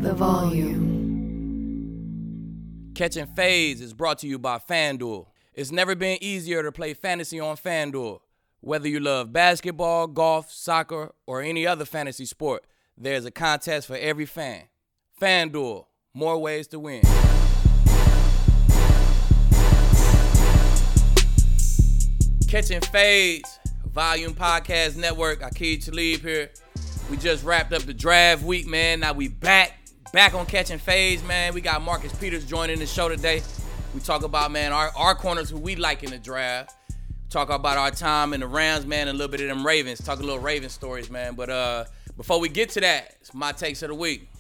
the volume. Catching Fades is brought to you by FanDuel. It's never been easier to play fantasy on FanDuel. Whether you love basketball, golf, soccer, or any other fantasy sport, there's a contest for every fan. FanDuel, more ways to win. Catching Fades, Volume Podcast Network. Aqib Talib here. We just wrapped up the draft week, man. Now we back on Catching Fades, man. We got Marcus Peters joining the show today. We talk about, man, our corners who we like in the draft. Talk about our time in the Rams, man, and a little bit of them Ravens. Talk a little Ravens stories, man. But before we get to that, it's my takes of the week.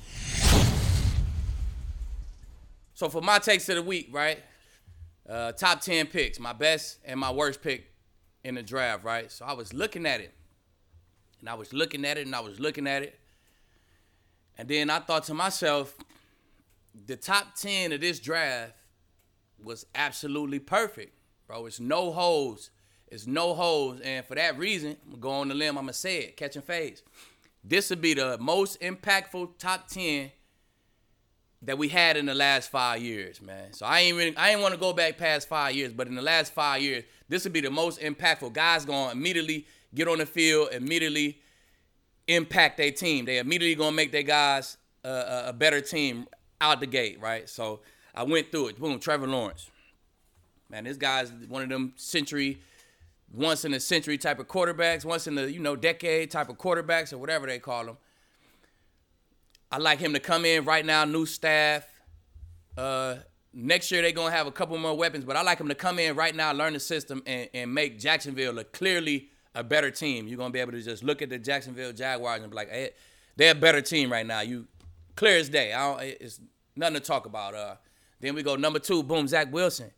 So for my takes of the week, right? Top 10 picks, my best and my worst pick in the draft, right? So I was looking at it. And I was looking at it, and I was looking at it. And then I thought to myself, the top 10 of this draft was absolutely perfect, bro. It's no holes. It's no holes. And for that reason, I'm going to go on the limb. I'm going to say it, Catching Fades. This would be the most impactful top 10 that we had in the last 5 years, man. So I ain't want to go back past 5 years, but in the last 5 years, this would be the most impactful. Guys going to immediately get on the field, immediately impact their team. They immediately going to make their guys a better team out the gate, right? So I went through it. Boom, Trevor Lawrence. Man, this guy's one of them once in a century type of quarterbacks, once in the, decade type of quarterbacks or whatever they call them. I like him to come in right now, new staff. Next year they're going to have a couple more weapons, but I like him to come in right now, learn the system, and make Jacksonville clearly a better team. You're going to be able to just look at the Jacksonville Jaguars and be like, hey, they're a better team right now. You clear as day. It's nothing to talk about. Then we go number 2, boom, Zach Wilson.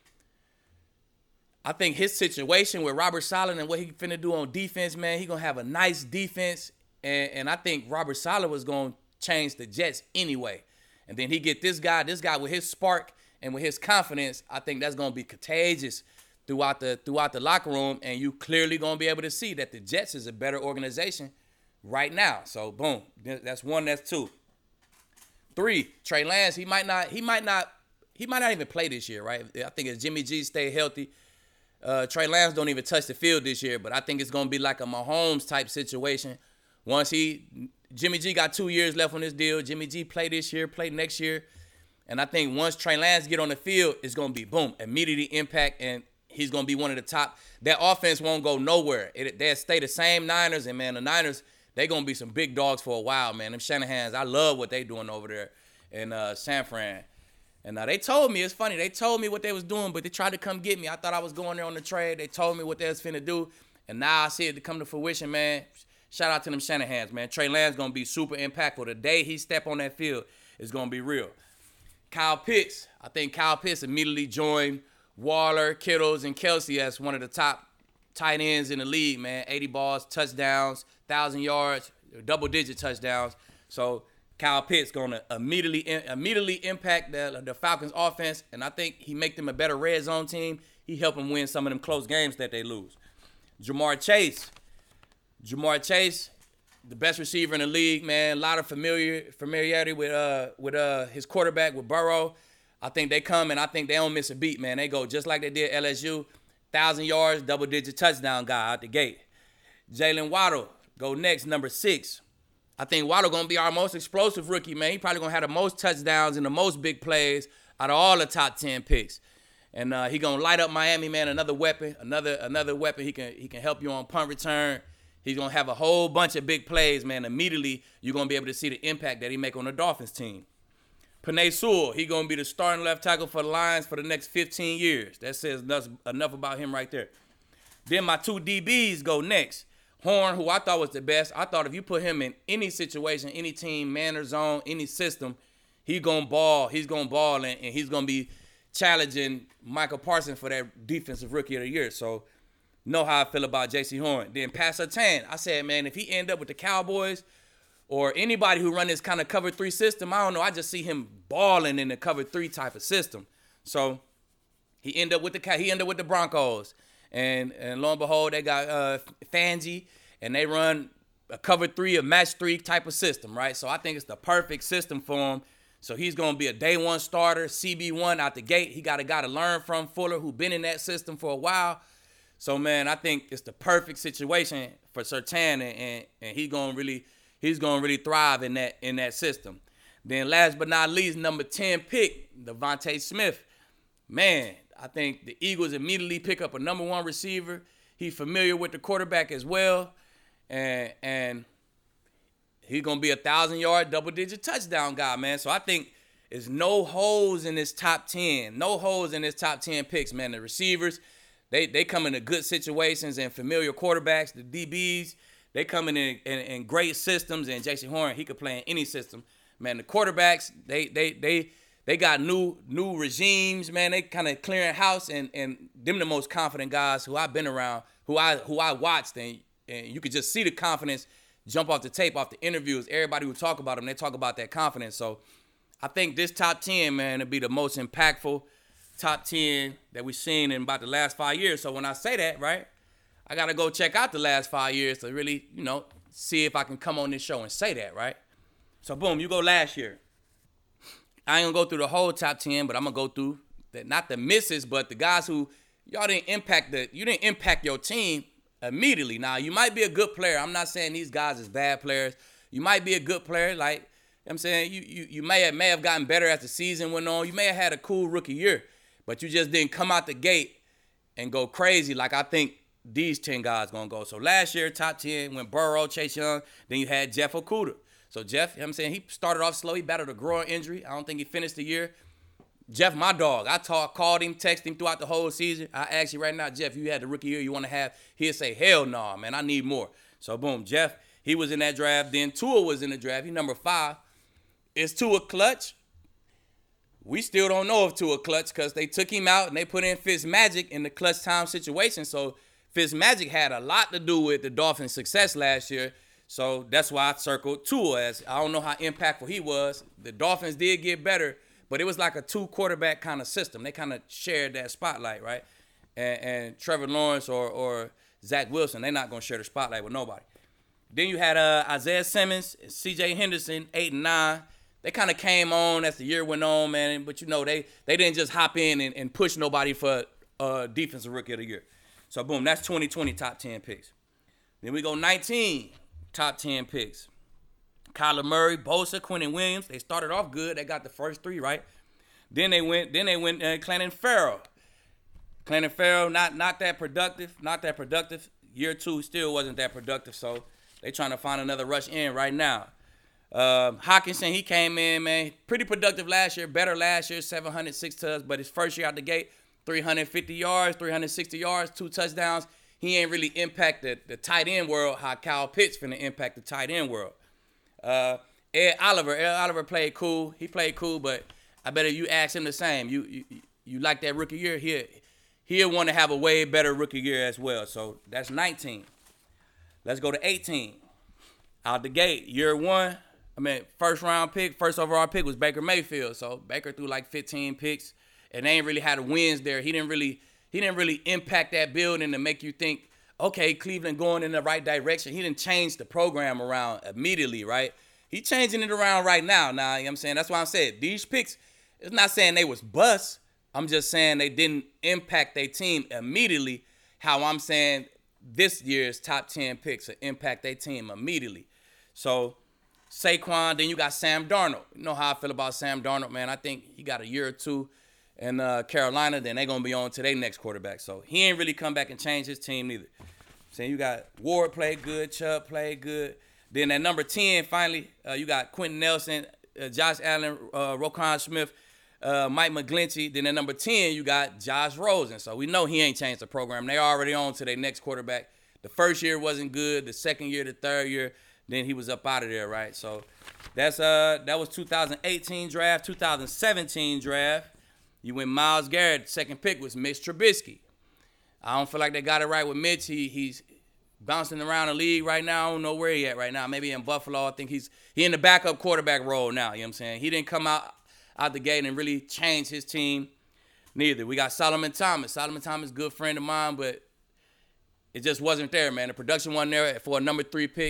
I think his situation with Robert Saleh and what he finna do on defense, man, he going to have a nice defense. And I think Robert Saleh was going to change the Jets anyway. And then he get this guy with his spark and with his confidence, I think that's going to be contagious throughout the locker room. And you clearly going to be able to see that the Jets is a better organization right now. So, boom, that's 1, that's 2. 3, Trey Lance, he might not even play this year, right? I think if Jimmy G stay healthy, Trey Lance don't even touch the field this year, but I think it's going to be like a Mahomes type situation. Jimmy G got 2 years left on this deal. Jimmy G play this year, play next year. And I think once Trey Lance get on the field, it's going to be, boom, immediate impact, and he's going to be one of the top. That offense won't go nowhere. They'll stay the same Niners, and, man, the Niners, they going to be some big dogs for a while, man. Them Shanahans, I love what they doing over there in San Fran. And they told me, it's funny, they told me what they was doing, but they tried to come get me. I thought I was going there on the trade. They told me what they was finna do, and now I see it to come to fruition, man. Shout out to them Shanahans, man. Trey Lance going to be super impactful. The day he step on that field is going to be real. Kyle Pitts. I think Kyle Pitts immediately joined Waller, Kittles, and Kelsey as one of the top tight ends in the league, man. 80 balls, touchdowns, 1,000 yards, double-digit touchdowns. So Kyle Pitts going to immediately impact the Falcons' offense, and I think he make them a better red zone team. He help them win some of them close games that they lose. Ja'Marr Chase, the best receiver in the league, man. A lot of familiarity with his quarterback, with Burrow. I think they come, and I think they don't miss a beat, man. They go just like they did LSU, 1,000 yards, double-digit touchdown guy out the gate. Jalen Waddle, go next, number 6. I think Waddle going to be our most explosive rookie, man. He probably going to have the most touchdowns and the most big plays out of all the top 10 picks. And he going to light up Miami, man, another weapon, another weapon. He can help you on punt return. He's going to have a whole bunch of big plays, man. Immediately, you're going to be able to see the impact that he make on the Dolphins team. Penei Sewell, he's going to be the starting left tackle for the Lions for the next 15 years. That says enough about him right there. Then my 2 DBs go next. Horn, who I thought was the best. I thought if you put him in any situation, any team, man or zone, any system, he's going to ball. He's going to ball, and he's going to be challenging Michael Parsons for that Defensive Rookie of the Year. So, know how I feel about J.C. Horn. Then Pat Surtain, I said, man, if he end up with the Cowboys or anybody who run this kind of cover 3 system, I don't know. I just see him balling in the cover 3 type of system. So he end up with the Broncos. And lo and behold, they got Fangio, and they run a cover 3, a match 3 type of system, right? So I think it's the perfect system for him. So he's going to be a day one starter, CB1 out the gate. He got a guy to learn from, Fuller, who been in that system for a while. So, man, I think it's the perfect situation for Surtain, and he's going to really thrive in that system. Then last but not least, number 10 pick, Devontae Smith. Man, I think the Eagles immediately pick up a number 1 receiver. He's familiar with the quarterback as well. And he's going to be a 1,000-yard, double-digit touchdown guy, man. So I think there's no holes in this top 10. No holes in this top 10 picks, man. The receivers, they come into good situations and familiar quarterbacks. The DBs, they come in great systems. And Jason Horn, he could play in any system. Man, the quarterbacks, they got new regimes, man. They kind of clearing house, and them the most confident guys who I've been around, who I watched, and you could just see the confidence jump off the tape, off the interviews. Everybody who talk about them, they talk about that confidence. So I think this top 10, man, will be the most impactful top 10 that we've seen in about the last 5 years. So when I say that, right, I got to go check out the last 5 years to really, see if I can come on this show and say that, right? So, boom, you go last year. I ain't going to go through the whole top 10, but I'm going to go through, not the misses, but the guys who y'all didn't impact your team immediately. Now, you might be a good player. I'm not saying these guys is bad players. You might be a good player. Like I'm saying, you may have gotten better as the season went on. You may have had a cool rookie year, but you just didn't come out the gate and go crazy like I think these 10 guys going to go. So, last year, top 10 went Burrow, Chase Young. Then you had Jeff Okudah. So, Jeff, he started off slow. He battled a groin injury. I don't think he finished the year. Jeff, my dog, I called him, texted him throughout the whole season. I asked you right now, Jeff, you had the rookie year you want to have. He'll say, hell no, man, I need more. So, boom, Jeff, he was in that draft. Then Tua was in the draft. He number 5. Is Tua clutch? We still don't know if Tua clutch because they took him out and they put in Fitzmagic in the clutch time situation. So, Fitzmagic had a lot to do with the Dolphins' success last year. So that's why I circled Tua, as I don't know how impactful he was. The Dolphins did get better, but it was like a 2-quarterback kind of system. They kind of shared that spotlight, right? And Trevor Lawrence or Zach Wilson, they're not going to share the spotlight with nobody. Then you had Isaiah Simmons, C.J. Henderson, 8 and 9. They kind of came on as the year went on, man. But, they didn't just hop in and push nobody for Defensive Rookie of the Year. So, boom, that's 2020 top 10 picks. Then we go 19. Top 10 picks. Kyler Murray, Bosa, Quentin Williams. They started off good. They got the first 3, right? Then they went Clelin Ferrell. Clelin Ferrell, not that productive. Not that productive. Year 2 still wasn't that productive. So they trying to find another rush in right now. Hockenson, he came in, man. Pretty productive last year. Better last year. 706 touchdowns. But his first year out the gate, 350 yards, 360 yards, 2 touchdowns. He ain't really impacted the tight end world how Kyle Pitts finna impact the tight end world. Ed Oliver played cool. He played cool, but I bet if you ask him the same, you like that rookie year, he'll want to have a way better rookie year as well. So that's 19. Let's go to 18. Out the gate, year 1, first overall pick was Baker Mayfield. So Baker threw like 15 picks, and they ain't really had wins there. He didn't really impact that building to make you think, okay, Cleveland going in the right direction. He didn't change the program around immediately, right? He changing it around right now. Now, you know what I'm saying? That's why I said these picks, it's not saying they was bust. I'm just saying they didn't impact their team immediately how I'm saying this year's top 10 picks will impact their team immediately. So, Saquon, then you got Sam Darnold. You know how I feel about Sam Darnold, man. I think he got a year or 2 in Carolina, then they're going to be on to their next quarterback. So he ain't really come back and changed his team neither. So you got Ward played good, Chubb played good. Then at number 10, finally, you got Quentin Nelson, Josh Allen, Roquan Smith, Mike McGlinchey. Then at number 10, you got Josh Rosen. So we know he ain't changed the program. They already on to their next quarterback. The first year wasn't good. The second year, the third year, then he was up out of there, right? So that was 2018 draft, 2017 draft. You went Myles Garrett. Second pick was Mitch Trubisky. I don't feel like they got it right with Mitch. He's bouncing around the league right now. I don't know where he at right now. Maybe in Buffalo. I think he in the backup quarterback role now. You know what I'm saying? He didn't come out the gate and really change his team neither. We got Solomon Thomas. Solomon Thomas, good friend of mine, but it just wasn't there, man. The production wasn't there for a number 3 pick.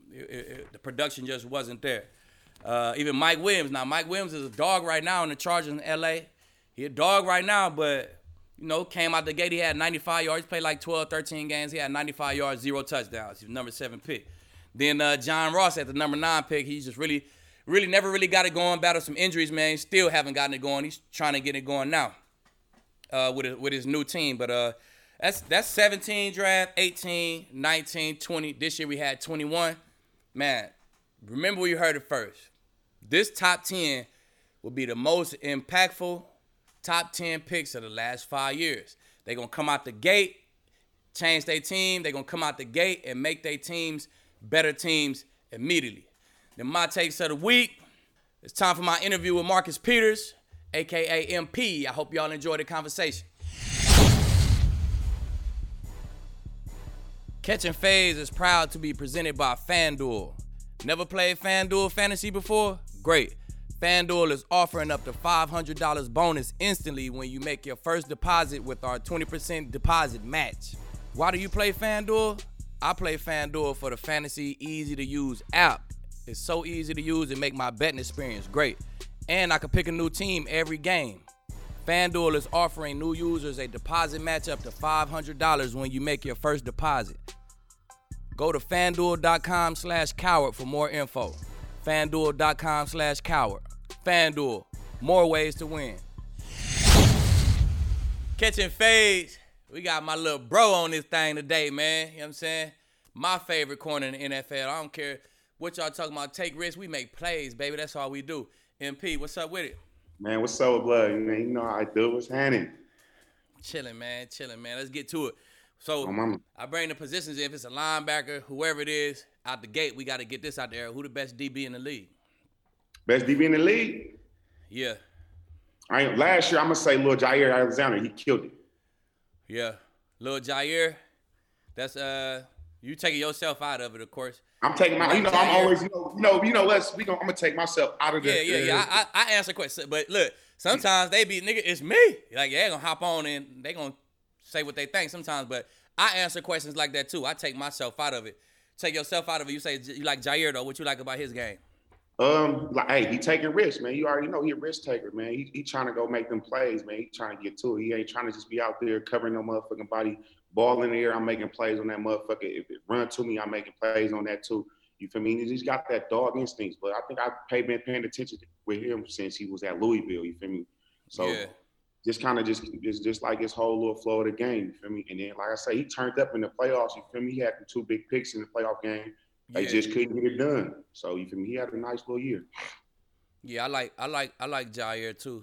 the production just wasn't there. Even Mike Williams. Now, Mike Williams is a dog right now in the Chargers in L.A. He a dog right now, but, came out the gate. He had 95 yards. He played like 12, 13 games. He had 95 yards, 0 touchdowns. He was number 7 pick. Then John Ross at the number 9 pick. He's just really never really got it going. Battled some injuries, man. He still haven't gotten it going. He's trying to get it going now with his new team. But that's 17 draft, 18, 19, 20. This year we had 21. Man, remember we heard it first. This top 10 will be the most impactful top 10 picks of the last 5 years. They're going to come out the gate, change their team. They're going to come out the gate and make their teams better teams immediately. Then my takes of the week. It's time for my interview with Marcus Peters, a.k.a. MP. I hope y'all enjoy the conversation. Catching Fades is proud to be presented by FanDuel. Never played FanDuel Fantasy before? Great. FanDuel is offering up to $500 bonus instantly when you make your first deposit with our 20% deposit match. Why do you play FanDuel? I play FanDuel for the fantasy easy-to-use app. It's so easy to use and make my betting experience great. And I can pick a new team every game. FanDuel is offering new users a deposit match up to $500 when you make your first deposit. Go to FanDuel.com/coward for more info. FanDuel.com/coward. FanDuel, more ways to win. Catching Fades. We got my little bro on this thing today, man. You know what I'm saying? My favorite corner in the NFL. I don't care what y'all talking about. Take risks. We make plays, baby. That's all we do. MP, what's up with it? Man, what's up with blood? Man, you know how I do. What's happening? Chilling, man. Let's get to it. So I bring the positions in. If it's a linebacker, whoever it is, out the gate, we got to get this out there. Who the best DB in the league? Best DB in the league? Yeah. Last year, I'm going to say Lil Jair Alexander. He killed it. Yeah. Lil Jair, that's you taking yourself out of it, of course. I'm taking my, I'm always, I'm gonna take myself out of the. Yeah. I answer questions, but look, sometimes they be nigga, it's me. Like they gonna hop on and they gonna say what they think sometimes, but I answer questions like that too. I take myself out of it. Take yourself out of it. You say you like Jair though. What you like about his game? He taking risks, man. You already know he a risk taker, man. He trying to go make them plays, man. He trying to get to it. He ain't trying to just be out there covering no motherfucking body. Ball in the air, I'm making plays on that motherfucker. If it run to me, I'm making plays on that too. You feel me? He's got that dog instincts. But I think I've been paying attention with him since he was at Louisville. You feel me? So yeah. just kind of just like his whole little flow of the game. You feel me? And then, like I say, he turned up in the playoffs. You feel me? He had the 2 big picks in the playoff game. They just couldn't get it done. So you feel me? He had a nice little year. Yeah, I like Jair too.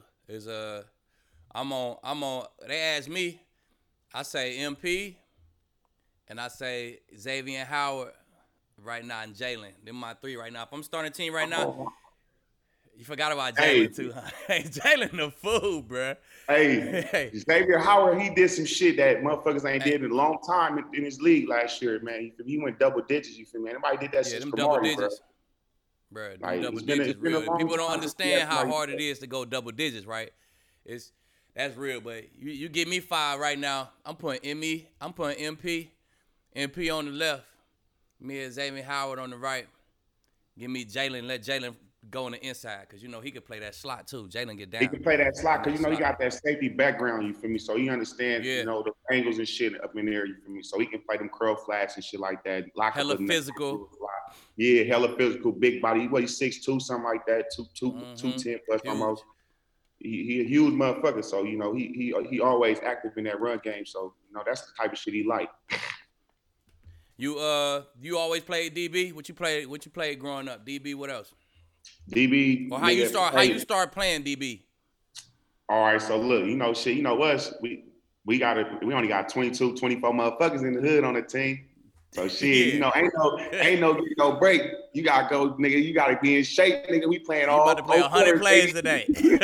I'm on. They ask me. I say MP, and I say Xavier Howard right now, and Jalen. They're my 3 right now. If I'm starting a team right now, you forgot about Jalen too, huh? Hey, Jalen the fool, bro. Hey, Xavier Howard, he did some shit that motherfuckers ain't did in a long time in his league last year, man. He went double digits, you feel me? Anybody did that shit them for double Marty, digits. Bro, like, double digits real. People don't understand how like hard it is to go double digits, right? That's real, but you give me 5 right now. I'm putting MP on the left, me and Xavier Howard on the right. Give me Jalen, let Jalen go on the inside, because he could play that slot too. Jalen get down. He can play that slot because he got that safety background, you feel me? So he understands, the angles and shit up in there, you feel me? So he can play them curl flats and shit like that. Hella physical. Yeah, hella physical, big body. He's 6'2", something like that, 210 plus huge. Almost. He a huge motherfucker, so he always active in that run game. So that's the type of shit he like. You always played DB? What you played growing up? DB, what else? DB. Or how you start playing DB? All right, so look, us, we only got 22, 24 motherfuckers in the hood on the team. So shit, ain't no break. You gotta go, nigga. You gotta be in shape, nigga. We playing all. You about to play 100 plays today.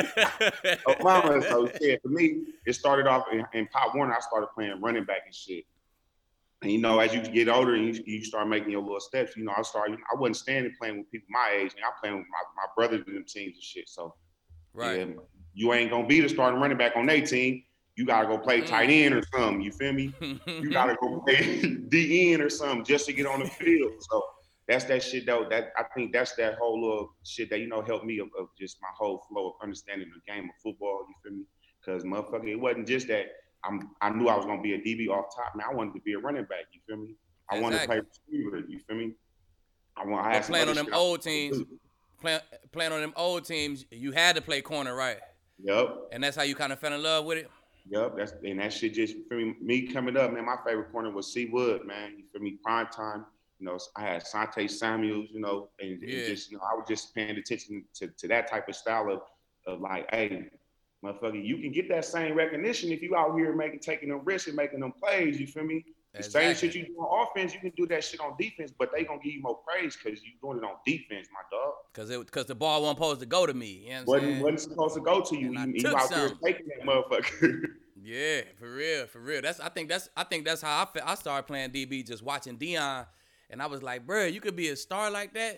So shit, for me, it started off in Pop Warner. I started playing running back and shit. And as you get older and you start making your little steps, I wasn't standing playing with people my age. I'm playing with my brothers in them teams and shit. So right, you ain't gonna be the starting running back on their team. You gotta go play tight end or something. You feel me? You gotta go play D end or something just to get on the field. So that's that shit though. That I think that's that whole little shit that helped me of just my whole flow of understanding the game of football. You feel me? Because motherfucker, it wasn't just that I knew I was gonna be a DB off top. Man, I wanted to be a running back. You feel me? I wanted to play receiver. You feel me? I had playing on them old teams. Playing on them old teams, you had to play corner, right? Yep. And that's how you kind of fell in love with it. Yep. That shit just for me coming up, man. My favorite corner was C Wood, man. You feel me? Prime time. I had Sante Samuels, and just, I was just paying attention to that type of style of like, hey, motherfucker, you can get that same recognition if you out here taking them risks and making them plays. You feel me? The same shit you do on offense, you can do that shit on defense, but they gonna give you more praise because you doing it on defense, my dog. Because the ball wasn't supposed to go to me. You know what I'm saying? Wasn't supposed to go to you. You out there taking that motherfucker. Yeah, for real. I think that's how I started playing DB, just watching Deion. And I was like, bro, you could be a star like that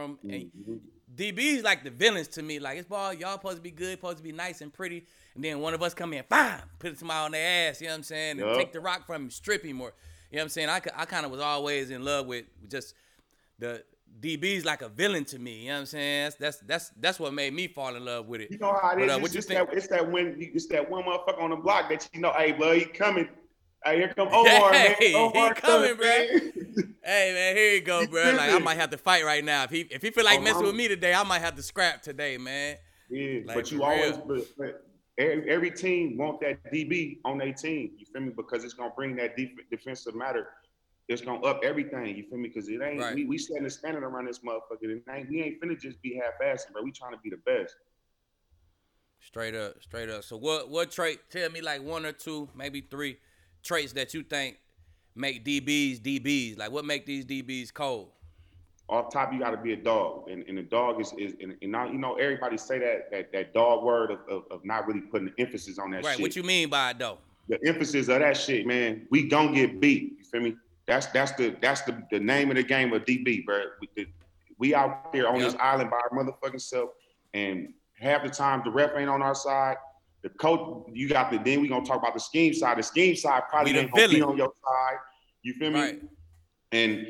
DB's like the villains to me. Like, it's ball, y'all supposed to be good, supposed to be nice and pretty. And then one of us come in, bam, put a smile on their ass, you know what I'm saying? And take the rock from him, strip him, or, you know what I'm saying? I kind of was always in love with just the DB's like a villain to me, you know what I'm saying? That's what made me fall in love with it. You know how it is? It's that one motherfucker on the block that hey, bud, he coming. Hey, here come Omar, man. Omar he coming, bro. Hey, man, here you go, bro. Like, I might have to fight right now. If he feel like messing with me today, I might have to scrap today, man. Yeah, like, but you always, but every team want that DB on their team. You feel me? Because it's gonna bring that defensive matter. It's gonna up everything. You feel me? Because it ain't we setting the standard around this motherfucker. We ain't finna just be half-assing, bro. We trying to be the best. Straight up. So what trait? Tell me like one or two, maybe three traits that you think make DBs. Like, what make these DBs cold? Off top, you got to be a dog, and the dog is now, everybody say that dog word of not really putting the emphasis on that shit. Right. What you mean by it though? The emphasis of that shit, man. We gonna get beat. You feel me? That's the name of the game of DB, bro. We out there on this island by our motherfucking self, and half the time the ref ain't on our side. The coach, then we gonna talk about the scheme side. The scheme side probably ain't gonna be on your side. You feel me? Right. And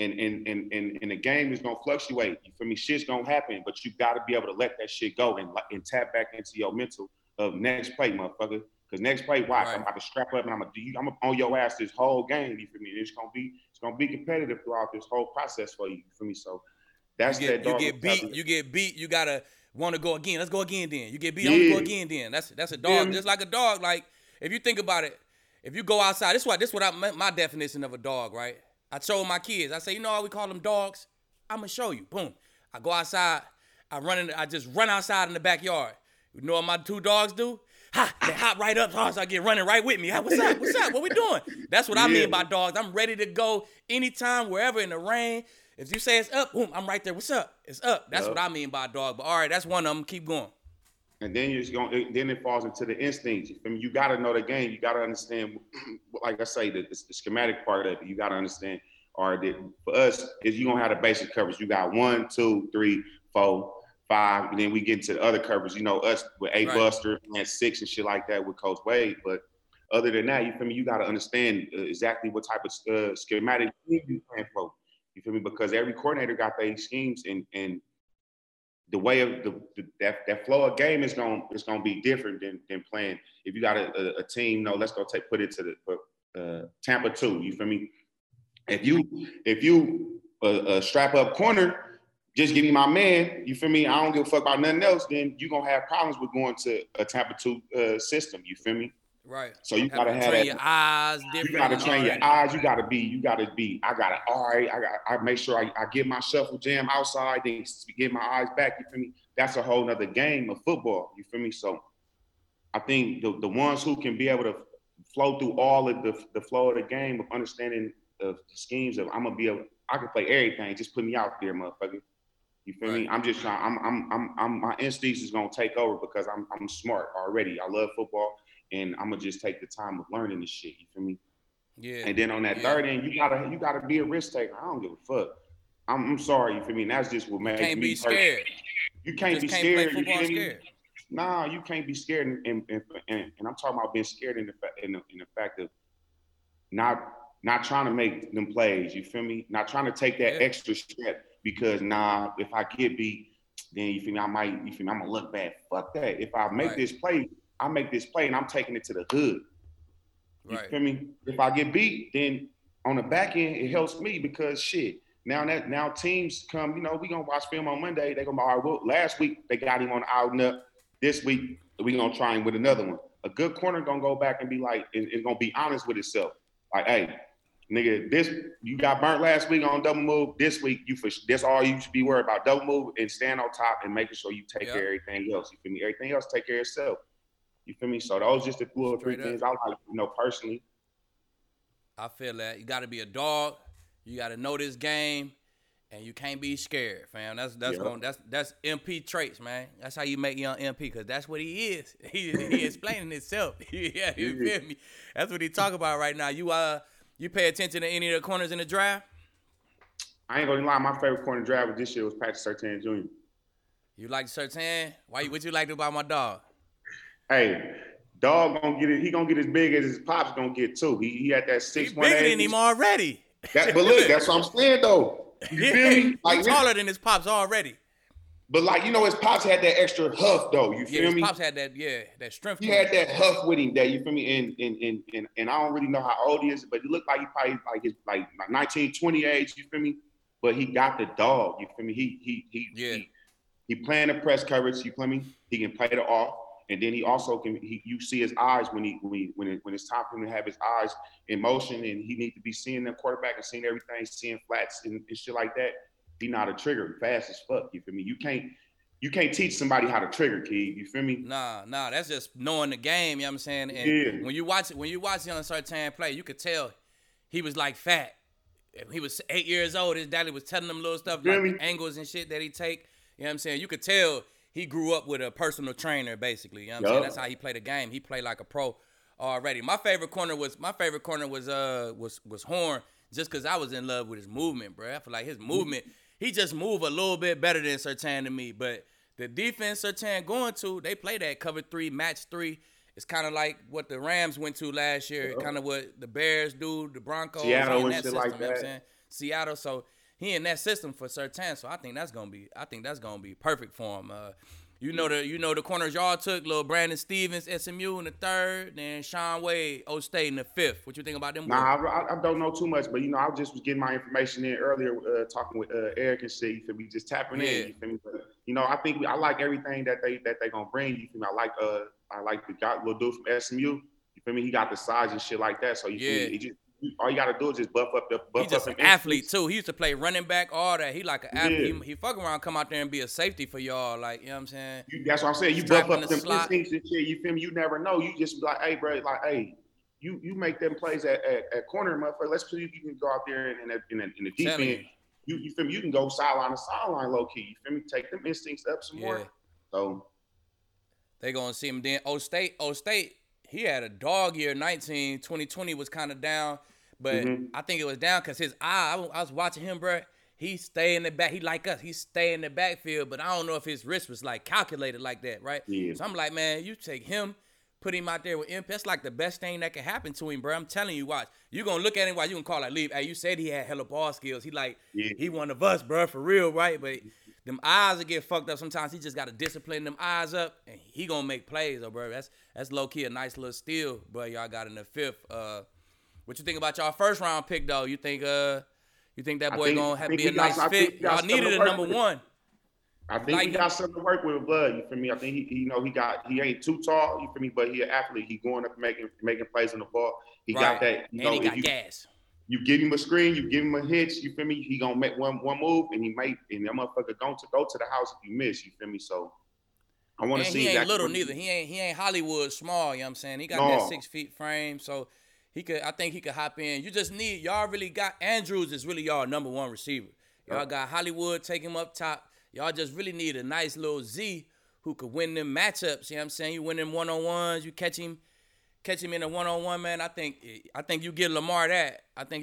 the game is gonna fluctuate. You feel me? Shit's gonna happen, but you gotta be able to let that shit go and tap back into your mental of next play, motherfucker. Because next play, watch, I'm about to strap up and I'm on your ass this whole game. You feel me? It's gonna be competitive throughout this whole process for you. You feel me? So that's that. You get beat. You gotta want to go again. Let's go again then. You get beat. I want to go again then. That's a dog. Just like a dog. Like, if you think about it, if you go outside, this what my definition of a dog, right? I show my kids. I say, you know how we call them dogs? I'm gonna show you. Boom. I go outside. I just run outside in the backyard. You know what my two dogs do? They hop right up. So I get running right with me. What's up? What we doing? That's what I mean by dogs. I'm ready to go anytime, wherever, in the rain. If you say it's up, boom, I'm right there. What's up? It's up. That's what I mean by dog. But all right, that's one of them. Keep going. And then then it falls into the instincts. I mean, you got to know the game. You got to understand, like I say, the schematic part of it. You got to understand. All right, for us, is you gonna have the basic coverage. You got 1, 2, 3, 4, 5, and then we get into the other coverage. Us with Buster and 6 and shit like that with Coach Wade. But other than that, you feel me? You got to understand exactly what type of schematic team you playing for. You feel me? Because every coordinator got their schemes, and the way of that flow of game is gonna be different than playing. If you got a team, let's go put it to the Tampa 2. You feel me? If you strap up corner, just give me my man. You feel me? I don't give a fuck about nothing else. Then you gonna have problems with going to a Tampa 2 system. You feel me? Right. So you gotta have train your eyes different. You gotta train your eyes. You gotta be. I make sure I get my shuffle jam outside, then get my eyes back. You feel me? That's a whole nother game of football. You feel me? So I think the ones who can be able to flow through all of the flow of the game of understanding the schemes of I can play everything. Just put me out there, motherfucker. You feel me? I'm just trying. I'm my instincts is gonna take over because I'm smart already. I love football. And I'm gonna just take the time of learning this shit. You feel me? Yeah. And then on that third end, you gotta be a risk taker. I don't give a fuck. I'm sorry. You feel me? And that's just what makes me. You can't be scared. You can't be scared. You feel me? Nah, you can't be scared. And I'm talking about being scared in the fact of not not trying to make them plays. You feel me? Not trying to take that extra step because if I get beat, then you feel me? I'm gonna look bad. Fuck that. If I make this play, I make this play and I'm taking it to the hood. You feel me? If I get beat, then on the back end, it helps me because shit. Now teams come, we gonna watch film on Monday. They gonna be, all right, well, last week they got him on the out and up. This week we gonna try him with another one. A good corner gonna go back and be like, it's gonna be honest with itself. Like, hey, nigga, you got burnt last week on double move. This week, that's all you should be worried about. Double move and stand on top and making sure you take care of everything else. You feel me? Everything else take care of itself. You feel me? So those just the 2 or 3 things I like, personally. I feel that. You got to be a dog. You got to know this game, and you can't be scared, fam. That's MP traits, man. That's how you make young MP, because that's what he is. He explaining himself. Yeah, you feel me? That's what he talk about right now. You pay attention to any of the corners in the draft? I ain't gonna lie. My favorite corner draft this year was Patrick Surtain Jr. You like Surtain? What you liked about my dog? Hey, dog gonna get it. He gonna get as big as his pops gonna get too. He had that 6'1". He's bigger than him already. But look, that's what I'm saying though. You feel me? Like, he's taller than his pops already. But his pops had that extra huff though. You feel me? His pops had that strength. He had that huff with him that, you feel me? And I don't really know how old he is, but he looked like he probably like 19, 20 age, you feel me? But he got the dog, you feel me? He playing the press coverage, you feel me? He can play the off. And then he also you see his eyes when it's time for him to have his eyes in motion, and he needs to be seeing the quarterback and seeing everything, seeing flats and shit like that. He not a trigger, fast as fuck. You feel me? You can't teach somebody how to trigger, kid. You feel me? Nah, that's just knowing the game. You know what I'm saying? And when you watch Young Surtain play, you could tell he was like fat. He was 8 years old. His daddy was telling him little stuff like the angles and shit that he take. You know what I'm saying? You could tell he grew up with a personal trainer, basically. You know what I'm saying? That's how he played the game. He played like a pro already. My favorite corner was Horn, just because I was in love with his movement, bro. I feel like his movement, he just moved a little bit better than Surtain to me. But the defense Surtain going to, they play that cover 3, match 3. It's kind of like what the Rams went to last year, kind of what the Bears do, the Broncos. Seattle and that shit system, like you know what I'm that. saying? Seattle, so he in that system for Surtain, so I think that's gonna be perfect for him. You know the corners y'all took, little Brandon Stevens, SMU in the 3rd, then Sean Wade, O State in the 5th. What you think about them? Nah, I don't know too much, but I just was getting my information in earlier, talking with Eric and shit. You feel me? Just tapping in. You feel me? But, I like everything that they gonna bring. You feel me? I like the guy, little dude from SMU. You feel me? He got the size and shit like that. So you feel me? All you gotta do is just buff up. He's just an athlete too. He used to play running back, all that. He like an athlete. He fuck around, come out there and be a safety for y'all. Like, you know what I'm saying? That's what I'm saying. You buff up them instincts and shit. You feel me? You never know. You just be like, hey, bro, you make them plays at corner, motherfucker. Let's see if you can go out there in the defense. You feel me? You can go sideline to sideline, low key. You feel me? Take them instincts up some more. So they gonna see him then. O State. He had a dog year. 2020 was kind of down, but I think it was down because his eye. I was watching him, bro. He stay in the back. He like us. He stay in the backfield, but I don't know if his wrist was like calculated like that, right? Yeah. So I'm like, man, you take him, put him out there with MP. That's like the best thing that can happen to him, bro. I'm telling you, watch. You gonna look at him while you can call like leave. Hey, you said he had hella ball skills. He he one of us, bro, for real, right? But them eyes will get fucked up sometimes. He just got to discipline them eyes up, and he gonna make plays, though, bro. That's low key a nice little steal, but y'all got in the 5th. What you think about y'all first round pick though? You think that boy gonna be a nice fit? Y'all needed a number 1. I think he got something to work with Bud. You feel me? I think he ain't too tall. You feel me? But he an athlete. He going up making plays on the ball. He got that. And he got gas. You give him a screen, you give him a hitch, you feel me? He gonna make one move, and that motherfucker going to go to the house if you miss, you feel me? So I want to see. He ain't little neither. He ain't Hollywood small. You know what I'm saying? He got that 6 feet frame, so I think he could hop in. Y'all really got Andrews is really y'all number 1 receiver. Y'all got Hollywood take him up top. Y'all just really need a nice little Z who could win them matchups. You know what I'm saying? You win them one-on-ones. You catch him in a one-on-one, man. I think you get Lamar that.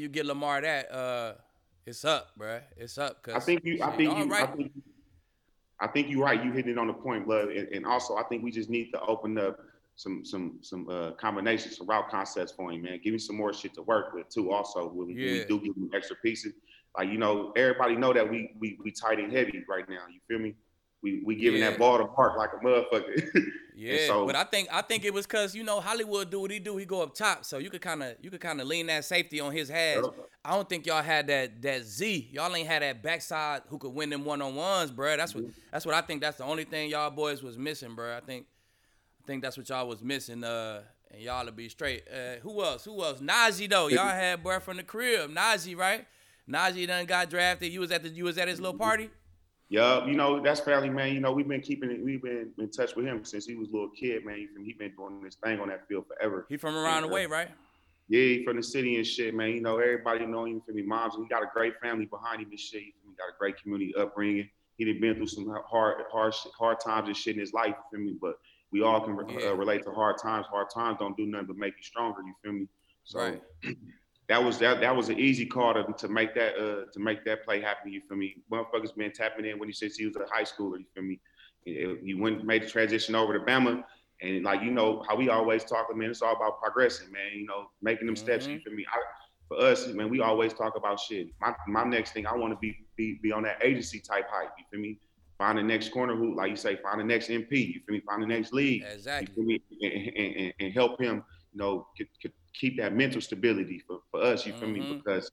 It's up, bruh. It's up. I think you're right. You hitting it on the point, Blood. And also, I think we just need to open up combinations, some route concepts for him, man. Give him some more shit to work with too. Also, when we do give him extra pieces, like everybody know that we tight and heavy right now. You feel me? We giving that ball to Mark like a motherfucker. Yeah, so, but I think it was because Hollywood do what he do. He go up top, so you could kind of lean that safety on his head. I don't think y'all had that Z. Y'all ain't had that backside who could win them 1-on-1s, bro. That's what I think. That's the only thing y'all boys was missing, bro. I think that's what y'all was missing. And y'all to be straight. Who else? Najee though. Y'all had boy from the crib. Najee, right? Najee done got drafted. You was at his little party. Yeah, that's family, man. We've been in touch with him since he was a little kid, man. He been doing this thing on that field forever. He from around the way, right? Yeah, he from the city and shit, man. Everybody know him, for me. Moms, and he got a great family behind him and shit. He got a great community upbringing. He done been through some hard times and shit in his life, you feel me? But we all can relate to hard times. Hard times don't do nothing but make you stronger, you feel me? So right. That was an easy call to make that play happen. You feel me? Motherfuckers been tapping in when he says he was a high schooler. You feel me? You made the transition over to Bama, and how we always talk, man. It's all about progressing, man. Making them steps. You feel me? For us, man, we always talk about shit. My next thing, I want to be on that agency type hype. You feel me? Find the next corner who, like you say, find the next MP. You feel me? Find the next league. Exactly. You feel me? And help him. Keep that mental stability for us, you feel me? Because,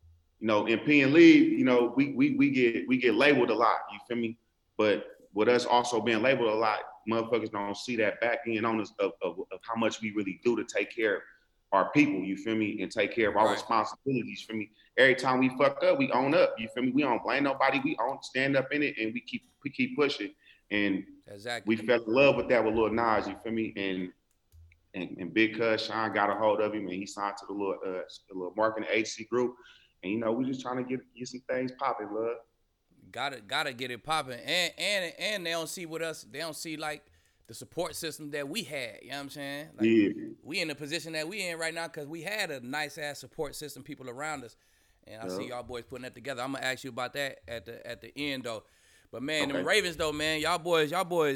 MP and league, we get labeled a lot, you feel me? But with us also being labeled a lot, motherfuckers don't see that back end on us of how much we really do to take care of our people, you feel me? And take care of our responsibilities, you feel me? Every time we fuck up, we own up, you feel me? We don't blame nobody, we own, stand up in it, and we keep pushing. And we fell in love with that with Lil Nas, you feel me? And Big Cuz Sean got a hold of him, and he signed to the little marketing agency group. And we just trying to get some things popping, love. Gotta get it popping. And they don't see with us, they don't see like the support system that we had. You know what I'm saying? Like, we in the position that we in right now because we had a nice ass support system, people around us. And I see y'all boys putting that together. I'm gonna ask you about that at the end though. But man, them Ravens though, man, y'all boys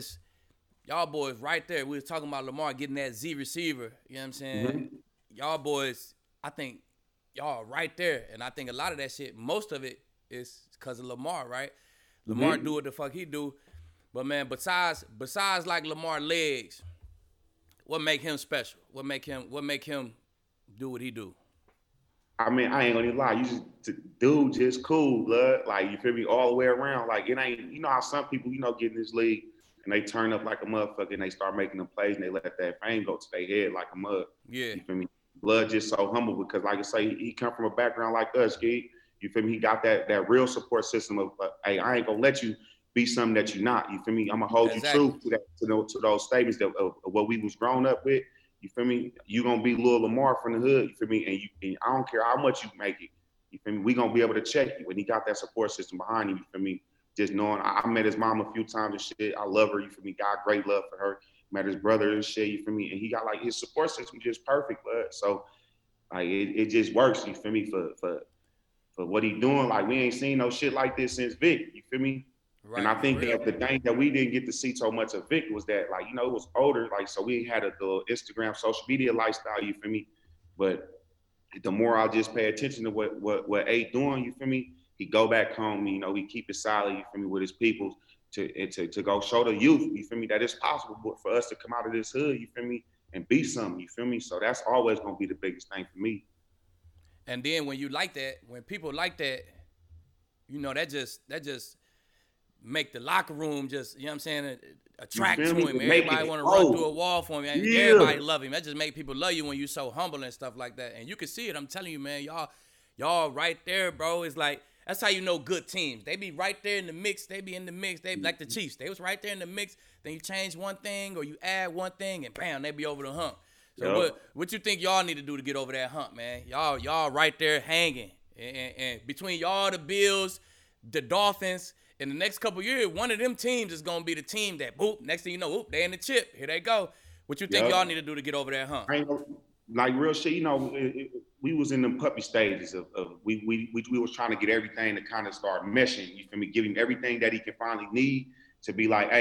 right there. We was talking about Lamar getting that Z receiver. You know what I'm saying? Y'all boys, I think y'all right there. And I think a lot of that shit, most of it is because of Lamar, right? Lamar do what the fuck he do. But man, besides like Lamar legs, what make him special? What make him do what he do? I mean, I ain't gonna lie. Dude just cool, blood. Like, you feel me? All the way around. Like, it ain't, how some people, get in this league and they turn up like a motherfucker and they start making them plays and they let that fame go to their head like a mug. Yeah. You feel me? Blood just so humble because, like I say, he come from a background like us, kid. You feel me? He got that real support system of, hey, I ain't gonna let you be something that you're not. You feel me? I'm gonna hold you true to those statements of what we was grown up with. You feel me? You gonna be Lil Lamar from the hood. You feel me? And I don't care how much you make it. You feel me? We gonna be able to check you when he got that support system behind him. You feel me? Just knowing I met his mom a few times and shit. I love her. You feel me? Got great love for her. Met his brother and shit. You feel me? And he got like his support system just perfect, bud. So like it just works. You feel me? For what he doing, like we ain't seen no shit like this since Vic. You feel me? Right, and I think that the thing that we didn't get to see so much of Vic was that, like, it was older, like, so we had a little Instagram, social media lifestyle, you feel me? But the more I just pay attention to what A doing, you feel me? He go back home, he keep it solid, you feel me, with his people to go show the youth, you feel me, that it's possible for us to come out of this hood, you feel me, and be something, you feel me? So that's always gonna be the biggest thing for me. And then when people like that, that just make the locker room just, you know what I'm saying, attract to him. Everybody want to run through a wall for him. Everybody love him. That just make people love you when you so humble and stuff like that. And you can see it. I'm telling you, man, y'all right there, bro. It's like, that's how you know good teams. They be right there in the mix. They be in the mix. They like the Chiefs. They was right there in the mix. Then you change one thing or you add one thing and bam, they be over the hump. So what you think y'all need to do to get over that hump, man? Y'all right there hanging. And between y'all, the Bills, the Dolphins, in the next couple of years, one of them teams is gonna be the team that next thing you know, they in the chip. Here they go. What you think y'all need to do to get over that hump? Like real shit, we was in them puppy stages of we was trying to get everything to kind of start meshing. You feel me? Give him everything that he can finally need to be like, hey,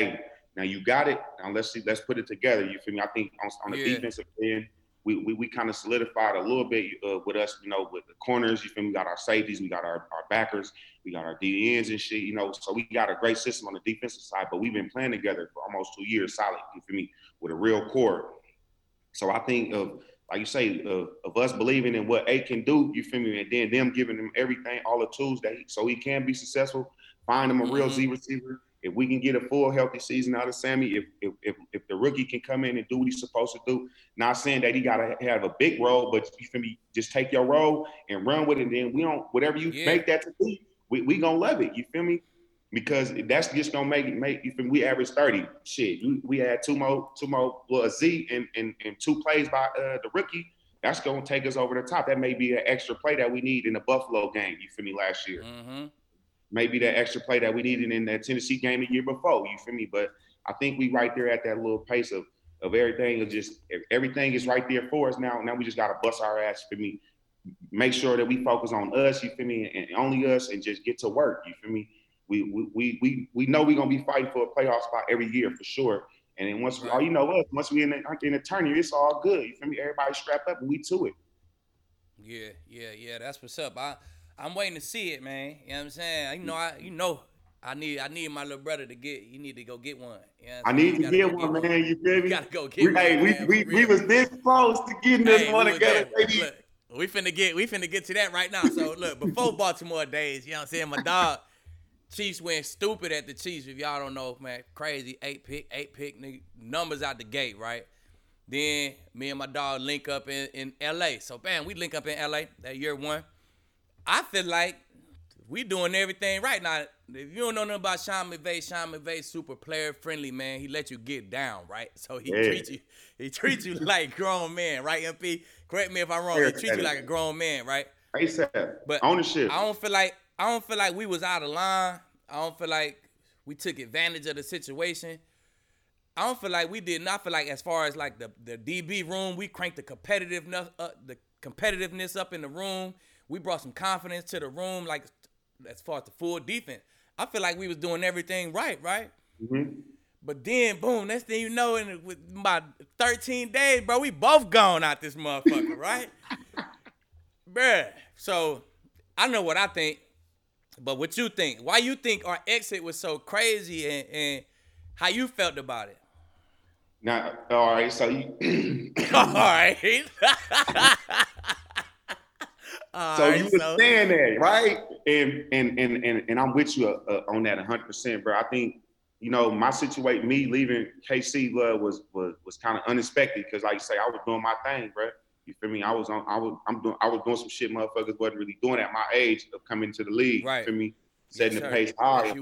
Now you got it. Now let's put it together. You feel me? I think on the defensive end, we kind of solidified a little bit with us, with the corners. You feel me? We got our safeties, we got our backers, we got our DNs and shit. So we got a great system on the defensive side. But we've been playing together for almost 2 years solid. You feel me? With a real core. So I think of, like you say, of us believing in what A can do. You feel me? And then them giving him everything, all the tools so he can be successful. Find him a real Z receiver. If we can get a full healthy season out of Sammy, if the rookie can come in and do what he's supposed to do, not saying that he gotta have a big role, but you feel me, just take your role and run with it. And then whatever you make that to be, we gonna love it. You feel me? Because that's just gonna make you feel me, we average 30. Shit, we had two more Z and 2 plays by the rookie. That's gonna take us over the top. That may be an extra play that we need in the Buffalo game. You feel me? Last year. Mm-hmm. Maybe that extra play that we needed in that Tennessee game the year before, you feel me? But I think we right there at that little pace of everything everything is right there for us now. Now we just gotta bust our ass, for me. Make sure that we focus on us, you feel me, and only us, and just get to work, you feel me? We know we're gonna be fighting for a playoff spot every year for sure. And then once once we in the tournament, it's all good. You feel me? Everybody strapped up and we to it. Yeah. That's what's up. I'm waiting to see it, man. You know what I'm saying? I need my little brother to get. You need to go get one. You know I need to get one, man. You feel me? You gotta go get one. Hey, we was this close to getting this one together, baby. Look, we finna get to that right now. So look, before Baltimore days, you know what I'm saying? My dog Chiefs went stupid at the Chiefs. If y'all don't know, man, crazy 8 pick nigga, numbers out the gate, right? Then me and my dog link up in LA. So bam, we link up in LA that year 1. I feel like we doing everything right now. If you don't know nothing about Sean McVay super player friendly, man. He let you get down, right? So he treats you like grown man, right, MP? Correct me if I'm wrong. He treats you like a grown man, right? But ownership. I don't feel like we was out of line. I don't feel like we took advantage of the situation. I don't feel like we did not feel like, as far as like the DB room, we cranked the competitiveness up in the room. We brought some confidence to the room, like as far as the full defense. I feel like we was doing everything right? Mm-hmm. But then, boom, next thing you know, with about 13 days, bro, we both gone out this motherfucker, right? Bruh. So I know what I think, but what you think? Why you think our exit was so crazy and how you felt about it? Now, all right, so you... all right. So you were saying that, right? And I'm with you on that 100%, bro. I think, my situation, me leaving KC was kind of unexpected because, like you say, I was doing my thing, bro. You feel me? I was doing some shit motherfuckers wasn't really doing at my age of coming to the league. Right. You feel me? Setting the pace high.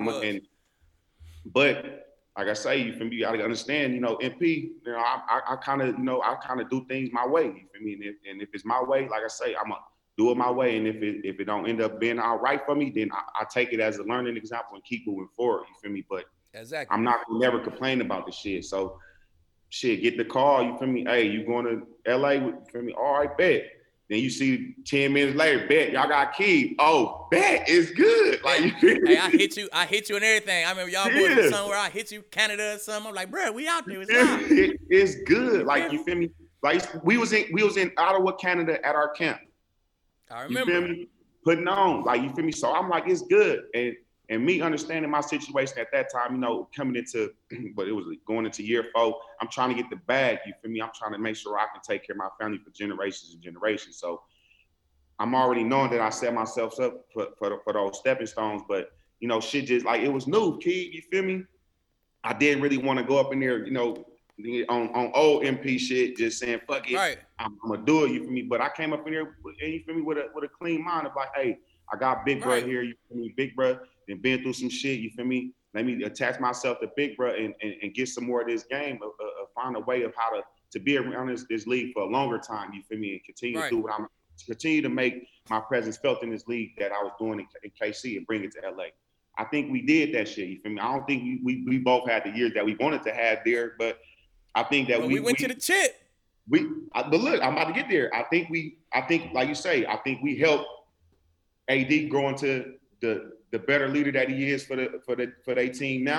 But like I say, you feel me? You gotta understand, MP. I kind of do things my way. You feel me? And if it's my way, like I say, I'm a do it my way, and if it don't end up being all right for me, then I take it as a learning example and keep moving forward. You feel me? But exactly, I'm not gonna never complain about the shit. So, get the call. You feel me? Hey, you going to LA? You feel me? All right, bet. Then you see 10 minutes later, bet y'all got key. Oh, bet it's good. Like, you feel me? Hey, I hit you and everything. I remember y'all boys from somewhere. I hit you, Canada or something. I'm like, bro, we out there. It's good. Like, you feel me? Like we was in Ottawa, Canada at our camp. I remember. You feel me? Putting on, like, you feel me? So I'm like, it's good. And me understanding my situation at that time, coming into, but it was going into year 4, I'm trying to get the bag, you feel me? I'm trying to make sure I can take care of my family for generations and generations. So I'm already knowing that I set myself up for those stepping stones, but, shit just, like, it was new, kid, you feel me? I didn't really want to go up in there, on old MP shit, just saying fuck it, right. I'm gonna do it. You feel me? But I came up in here, and you feel me, with a clean mind of like, hey, I got Big Bro here. You feel me? Big Bro, and been through some shit. You feel me? Let me attach myself to Big Bro and get some more of this game. Find a way of how to be around this league for a longer time. You feel me? And continue to do what continue to make my presence felt in this league that I was doing in KC and bring it to LA. I think we did that shit. You feel me? I don't think we both had the years that we wanted to have there, but I think that we went to the chip. But look, I'm about to get there. I think like you say, I think we helped AD grow into the better leader that he is for their team now.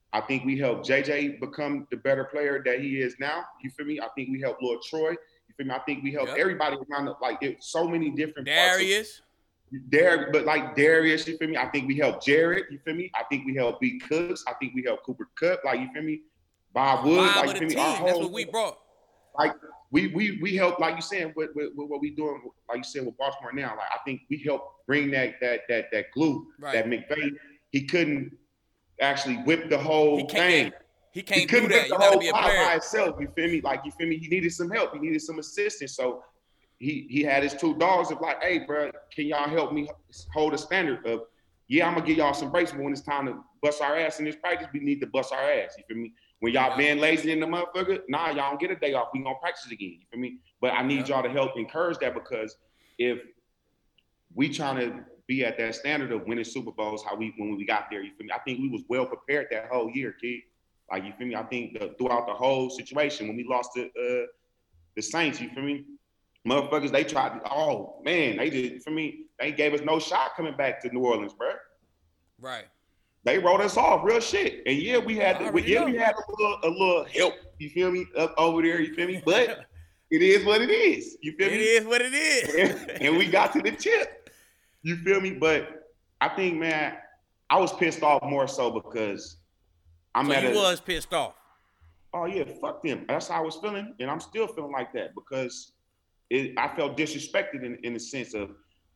I think we helped JJ become the better player that he is now. You feel me? I think we helped Lil Troy. You feel me? I think we helped everybody around like so many different Darius. But like Darius, you feel me? I think we helped Jared, you feel me? I think we helped B Cooks. I think we helped Cooper Kupp, like you feel me? Bob Wood, like you feel me? That's what we brought. Like we helped, like you saying, with what we doing, like you said with Baltimore now. Like I think we helped bring that glue that McVay he couldn't actually whip the whole thing. He can't do that. You gotta be a player by himself. You feel me? Like you feel me? He needed some help. He needed some assistance. So he had his two dogs of like, hey, bro, can y'all help me hold a standard of, yeah, I'm gonna give y'all some breaks, but when it's time to bust our ass in this practice, we need to bust our ass. You feel me? When y'all being lazy in the motherfucker, nah, y'all don't get a day off. We gonna practice again. You feel me? But I need y'all to help encourage that, because if we trying to be at that standard of winning Super Bowls, when we got there, you feel me? I think we was well prepared that whole year, kid. Like, you feel me? I think throughout the whole situation, when we lost to the Saints, you feel me? Motherfuckers, they tried. Oh man, they did. For me, they gave us no shot coming back to New Orleans, bro. Right. They wrote us off, real shit. And yeah, we had a little help. You feel me? Up over there, you feel me? But it is what it is. You feel me? It is what it is. And we got to the tip. You feel me? But I think, man, I was pissed off more so because was pissed off. Oh yeah, fuck them. That's how I was feeling, and I'm still feeling like that because I felt disrespected in the sense of,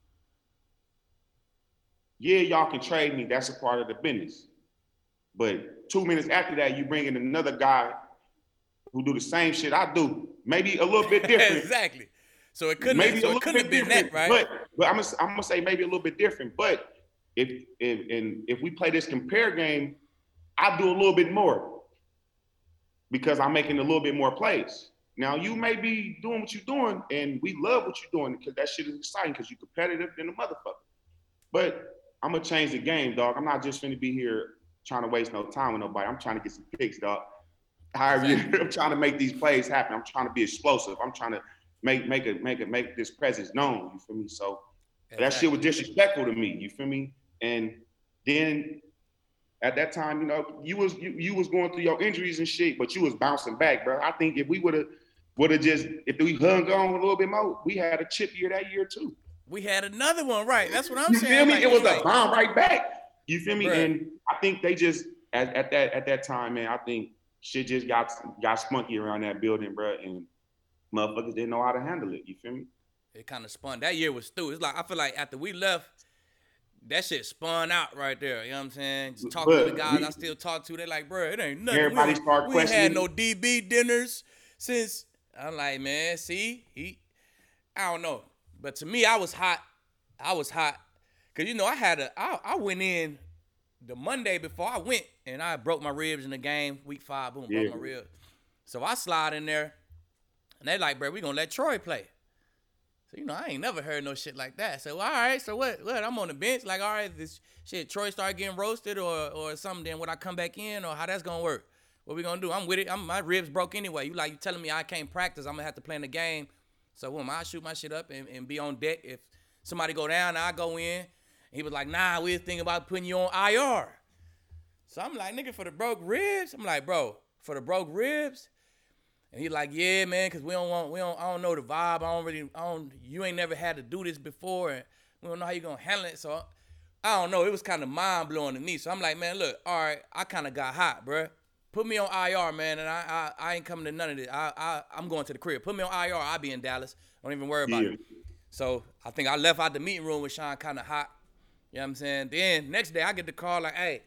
yeah, y'all can trade me. That's a part of the business. But 2 minutes after that, you bring in another guy who do the same shit I do, maybe a little bit different. Exactly. So it couldn't have been that, right? But I'm gonna say maybe a little bit different. But if we play this compare game, I do a little bit more because I'm making a little bit more plays. Now, you may be doing what you're doing, and we love what you're doing because that shit is exciting because you're competitive than a motherfucker. But I'm going to change the game, dog. I'm not just going to be here trying to waste no time with nobody. I'm trying to get some picks, dog. I'm trying to make these plays happen. I'm trying to be explosive. I'm trying to make this presence known, you feel me? So that shit was disrespectful to me, you feel me? And then at that time, you know, you was going through your injuries and shit, but you was bouncing back, bro. I think if we would have if we hung on a little bit more, we had a chip year that year too. We had another one, right? That's what I'm saying. You feel me? Like, it was a bomb right back. You feel me? Right. And I think they just at that time, man, I think shit just got spunky around that building, bro, and motherfuckers didn't know how to handle it. You feel me? It kind of spun. That year was stupid. It's like I feel like after we left, that shit spun out right there. You know what I'm saying? Just talking to the guys I still talk to. They're like, bro, it ain't nothing. Everybody start questioning. We had no DB dinners since. I'm like, man, see, I don't know. But to me, I was hot. Because, you know, I went in the Monday before I went, and I broke my ribs in the game. Week 5, boom, broke my ribs. So I slide in there, and they like, bro, we going to let Troy play. So, you know, I ain't never heard no shit like that. So, all right, so what? I'm on the bench. Like, all right, this shit, Troy start getting roasted or something, then would I come back in or how that's going to work? What we going to do? I'm with it. My ribs broke anyway. You telling me I can't practice. I'm going to have to play in the game. So, I shoot my shit up and be on deck. If somebody go down, I go in. He was like, nah, we was thinking about putting you on IR. So, I'm like, nigga, for the broke ribs? I'm like, bro, for the broke ribs? And he like, yeah, man, because I don't know the vibe. You ain't never had to do this before, and we don't know how you going to handle it. So, I don't know. It was kind of mind-blowing to me. So, I'm like, man, look, all right, I kind of got hot, bro. Put me on IR, man, and I ain't coming to none of this. I'm going to the crib. Put me on IR. I'll be in Dallas. Don't even worry about it. So, I think I left out the meeting room with Sean kind of hot. You know what I'm saying? Then, next day, I get the call like, hey,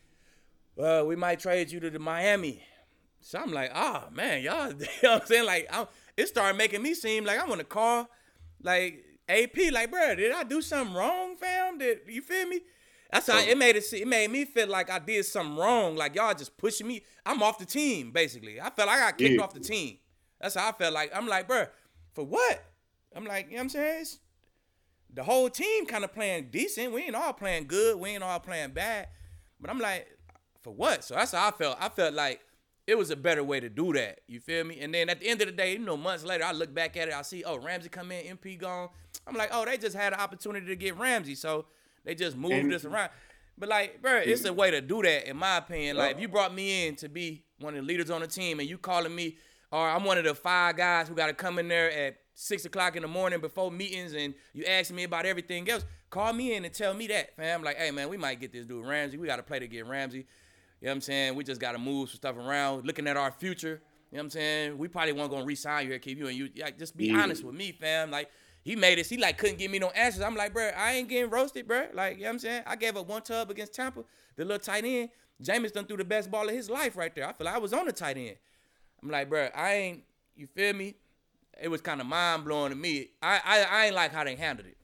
well, we might trade you to the Miami. So I'm like, man, y'all, you know what I'm saying? Like, it started making me seem like I want to call, like, AP, like, bro, did I do something wrong, fam? You feel me? That's how it made me feel like I did something wrong. Like, y'all just pushing me. I'm off the team, basically. I felt like I got kicked off the team. That's how I felt like. I'm like, bro, for what? I'm like, you know what I'm saying? The whole team kind of playing decent. We ain't all playing good. We ain't all playing bad. But I'm like, for what? So that's how I felt. I felt like it was a better way to do that. You feel me? And then at the end of the day, you know, months later, I look back at it. I see, Ramsey come in, MP gone. I'm like, they just had an opportunity to get Ramsey. So they just moved this around. But like, bro, it's a way to do that, in my opinion. Like, if you brought me in to be one of the leaders on the team, and you calling me, or I'm one of the 5 guys who got to come in there at 6 o'clock in the morning before meetings, and you asking me about everything else, call me in and tell me that, fam. Like, hey, man, we might get this dude Ramsey. We got to play to get Ramsey. You know what I'm saying? We just got to move some stuff around, looking at our future. You know what I'm saying? We probably weren't going to re-sign you here, keep you, and you. Like, just be honest with me, fam. Like, he made it. He, like, couldn't give me no answers. I'm like, bro, I ain't getting roasted, bro. Like, you know what I'm saying? I gave up 1 tub against Tampa. The little tight end, Jameis done threw the best ball of his life right there. I feel like I was on the tight end. I'm like, bro, I ain't, you feel me? It was kind of mind-blowing to me. I ain't like how they handled it.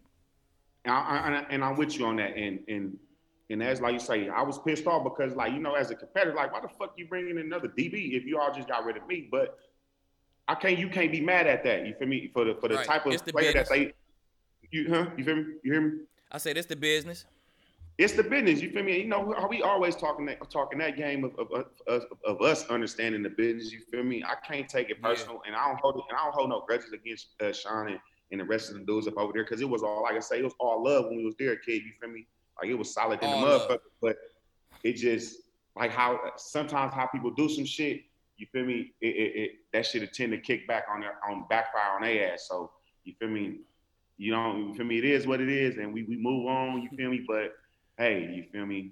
And I'm with you on that. And as like you say, I was pissed off because, like, you know, as a competitor, like, why the fuck you bringing in another DB if you all just got rid of me? But you can't be mad at that. You feel me? For the right. Type of player business. That you feel me? You hear me? I said it's the business. It's the business. You feel me? You know, we always talking that game of us understanding the business. You feel me? I can't take it personal, and I don't hold no grudges against Sean and the rest of the dudes up over there, because it was all, like I say, it was all love when we was there, kid. You feel me? Like, it was solid in the motherfucker, but it just, like, how sometimes how people do some shit. You feel me? That shit tend to kick back on backfire on their ass. So you feel me? You feel me? It is what it is, and we move on. You feel me? But hey, you feel me?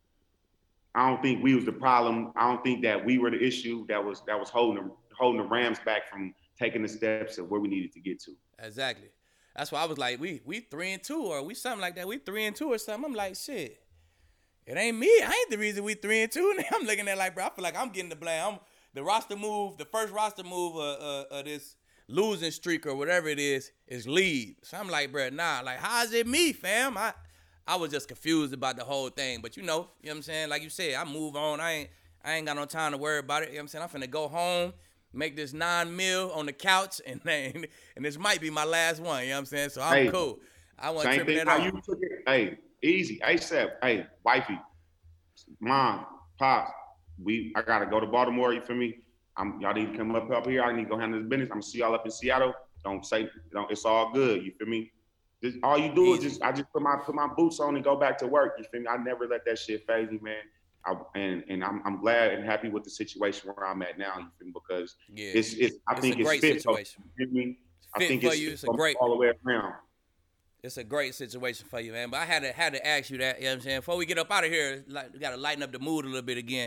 I don't think we was the problem. I don't think that we were the issue that was holding the Rams back from taking the steps of where we needed to get to. Exactly. That's why I was like, we 3-2 or we something like that. We 3-2 or something. I'm like, shit. It ain't me. I ain't the reason we 3-2. And I'm looking at like, bro, I feel like I'm getting the blame. The roster move, the first roster move of this losing streak or whatever it is leave. So I'm like, bro, nah. Like, how is it me, fam? I was just confused about the whole thing. But you know what I'm saying? Like you said, I move on. I ain't got no time to worry about it. You know what I'm saying? I'm finna go home, make this $9 million on the couch, and this might be my last one. You know what I'm saying? So I'm cool. I want to trip that how off. You took it. Hey, easy. ASAP. Hey, wifey, mom, pops, I gotta go to Baltimore. You feel me? Y'all need to come up here. I need to go handle this business. I'm gonna see y'all up in Seattle. It's all good. You feel me? All you do is I just put my boots on and go back to work. You feel me? I never let that shit phase me, man. I'm glad and happy with the situation where I'm at now. You feel me? Because I think it's a great situation. You feel me? I think it's great all the way around. It's a great situation for you, man. But I had to ask you that. You know what I'm saying? Before we get up out of here, we gotta lighten up the mood a little bit again.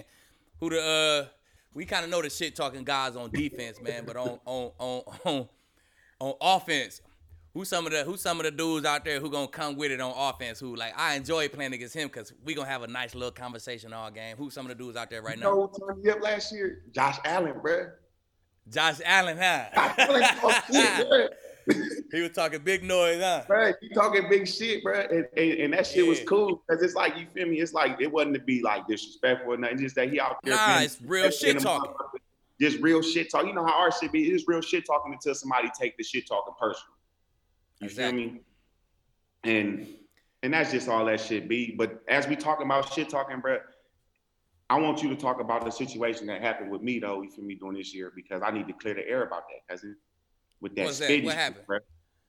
We kind of know the shit talking guys on defense, man, but on offense, who's some of the dudes out there who gonna come with it on offense? Who, like, I enjoy playing against him because we gonna have a nice little conversation all game. Who's some of the dudes out there right now? Who turned me up last year? Josh Allen, bro. Josh Allen, huh? He was talking big noise, huh? Bro, you talking big shit, bro, and that shit was cool because it's like, you feel me? It's like, it wasn't to be like disrespectful or nothing. Just that he out there. Nah, it's real shit talking. Just real shit talk. You know how our shit be? It's real shit talking until somebody take the shit talking personal. You feel me? And that's just all that shit be. But as we talking about shit talking, bro, I want you to talk about the situation that happened with me, though. You feel me? During this year, because I need to clear the air about that, cousin. With that spitting what happened? Shit, bro.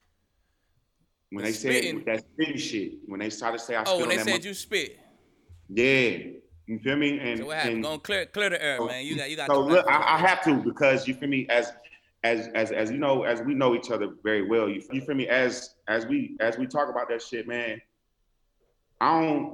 When they said with that spitting shit, when they started to say I spit on that. Oh, when they said you spit. Yeah, you feel me? And so what happened? Gonna clear the air, man. You got. So look, I have to, because you feel me, as you know, as we know each other very well. You feel me? As we talk about that shit, man. I'm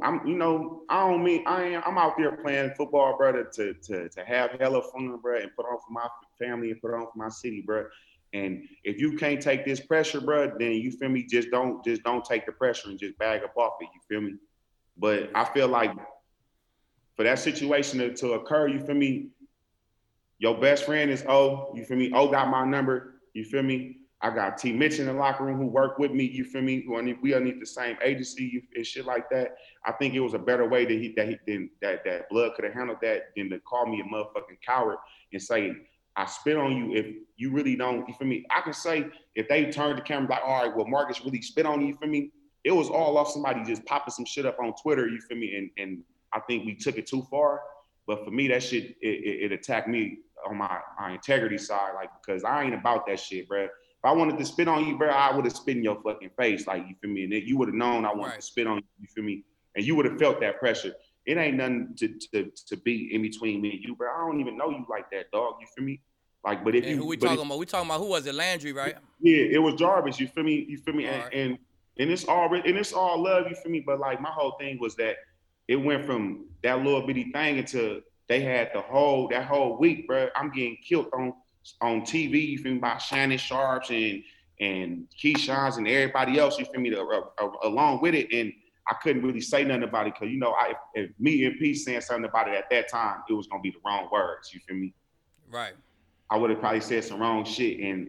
out there playing football, brother, to have hella fun, bro, and put on for my family and put on for my city, bro. And if you can't take this pressure, bro, then you feel me, just don't take the pressure and just bag up off it. You feel me? But I feel like for that situation to occur, you feel me, your best friend is O. You feel me? O got my number. You feel me? I got T. Mitch in the locker room who work with me. You feel me? We underneath the same agency and shit like that. I think it was a better way that Blood could have handled that than to call me a motherfucking coward and say, I spit on you if you really don't. You feel me? I can say if they turned the camera like, all right, well, Marcus really spit on you. You feel me? It was all off somebody just popping some shit up on Twitter. You feel me? And I think we took it too far. But for me, that shit, it attacked me on my integrity side, like, because I ain't about that shit, bro. If I wanted to spit on you, bro, I would have spit in your fucking face, like, you feel me? And you would have known I wanted to spit on you, you feel me? and you would have felt that pressure. It ain't nothing to be in between me and you, bro. I don't even know you like that, dog. You feel me? Like, but if and you, who we but talking about? We talking about who was it? Landry, right? yeah, it was Jarvis. You feel me? You feel me? Right. And it's all love. You feel me? But like my whole thing was that it went from that little bitty thing into they had that whole week, bro. I'm getting killed on TV. You feel me? By Shannon Sharps and Keyshawn's and everybody else. You feel me? Along with it, and I couldn't really say nothing about it because if me and P saying something about it at that time, it was gonna be the wrong words. You feel me? Right. I would have probably said some wrong shit and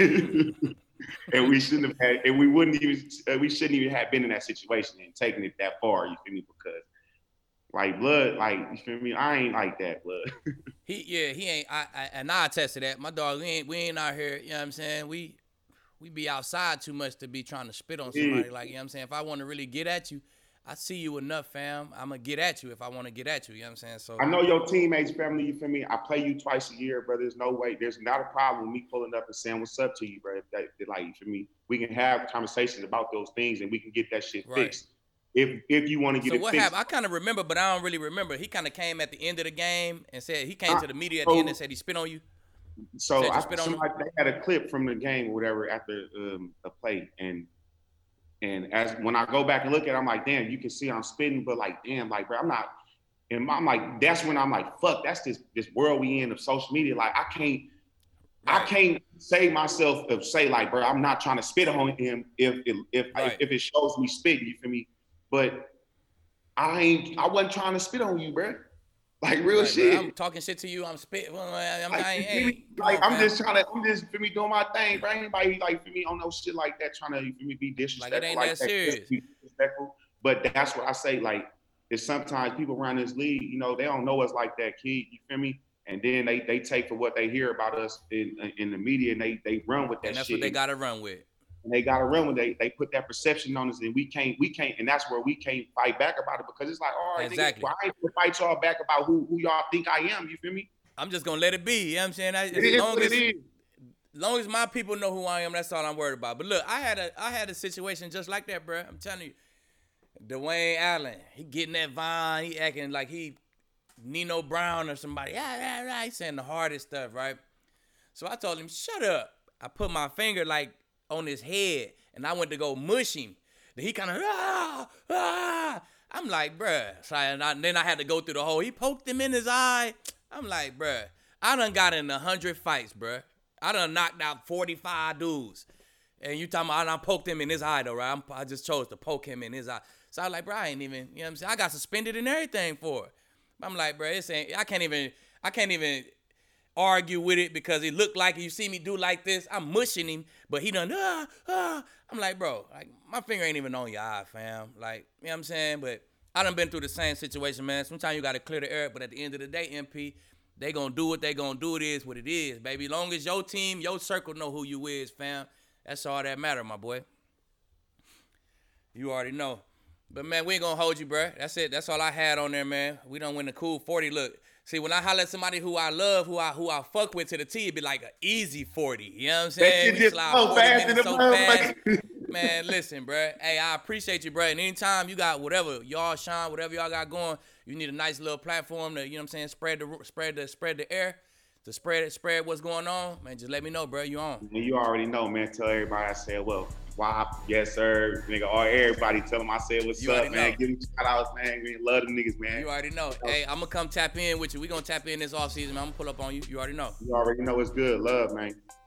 and we shouldn't have had, and we shouldn't even have been in that situation and taking it that far. You feel me? Because like Blood, like you feel me? I ain't like that, Blood. He ain't. And I attest to that. My dog, we ain't out here. You know what I'm saying? We be outside too much to be trying to spit on somebody. Like, you know what I'm saying? If I want to really get at you, I see you enough, fam. I'm going to get at you if I want to get at you. You know what I'm saying? So I know your teammates, family, you feel me? I play you twice a year, bro. There's no way. There's not a problem with me pulling up and saying what's up to you, bro. Like, you feel me? We can have conversations about those things and we can get that shit fixed. If you want to get it fixed. So what happened? I kind of remember, but I don't really remember. He kind of came at the end of the game and said, he came to the media at the end and said he spit on you. So they had a clip from the game or whatever after a play, and as when I go back and look at it, I'm like, damn, you can see I'm spitting, but like, damn, like, bro, I'm not. And I'm like, that's when I'm like, fuck, that's this world we in of social media. Like, I can't save myself to say like, bro, I'm not trying to spit on him if it shows me spitting, you feel me? But I wasn't trying to spit on you, bro. Like real shit. Bro, I'm talking shit to you. I'm spitting. I'm just for me doing my thing, bro. Anybody like for me on no shit like that trying to for me be disrespectful. Like it ain't that serious. Disrespectful. But that's what I say. Like, is sometimes people around this league, you know, they don't know us like that, kid. You feel me? And then they take for what they hear about us in the media and they run with that shit. And that's what they gotta run with. And they gotta run when they put that perception on us, and we can't, and that's where we can't fight back about it because it's like, all right, exactly. I ain't gonna fight y'all back about who y'all think I am. You feel me? I'm just gonna let it be. You know what I'm saying? As long as my people know who I am, that's all I'm worried about. But look, I had a situation just like that, bro. I'm telling you, Dwayne Allen, he getting that Vine, he acting like he Nino Brown or somebody. Yeah, he's saying the hardest stuff, right? So I told him, shut up. I put my finger like on his head, and I went to go mush him. Then he kind of, I'm like, bruh. So then I had to go through the whole, he poked him in his eye. I'm like, bruh, I done got in 100 fights, bruh. I done knocked out 45 dudes. And you talking about I done poked him in his eye, though, right? I just chose to poke him in his eye. So I was like, bruh, I ain't even, you know what I'm saying? I got suspended and everything for it. I'm like, bruh, I can't even argue with it because it looked like you see me do like this. I'm mushing him, but he done, I'm like, bro, like my finger ain't even on your eye, fam. Like, you know what I'm saying? But I done been through the same situation, man. Sometimes you got to clear the air, but at the end of the day, MP, they gonna do what they gonna do. It is what it is, baby. Long as your team, your circle know who you is, fam. That's all that matter, my boy. You already know. But, man, we ain't gonna hold you, bro. That's it. That's all I had on there, man. We done win the cool 40. Look, see, when I holler at somebody who I love, who I fuck with to the T, it'd be like an easy 40. You know what I'm saying? Just so fast. Man, listen, bro. Hey, I appreciate you, bro. And anytime you got whatever, y'all, Sean, whatever y'all got going, you need a nice little platform to, you know what I'm saying, spread the air, to spread what's going on, man, just let me know, bro. You on. You already know, man. Tell everybody I said, well, WAP, yes, sir. Nigga, everybody tell them I said what's up, man. Know. Give them shout outs, man. We love them niggas, man. You already know. Hey, I'm going to come tap in with you. We going to tap in this offseason, man. I'm going to pull up on you. You already know. You already know it's good. Love, man.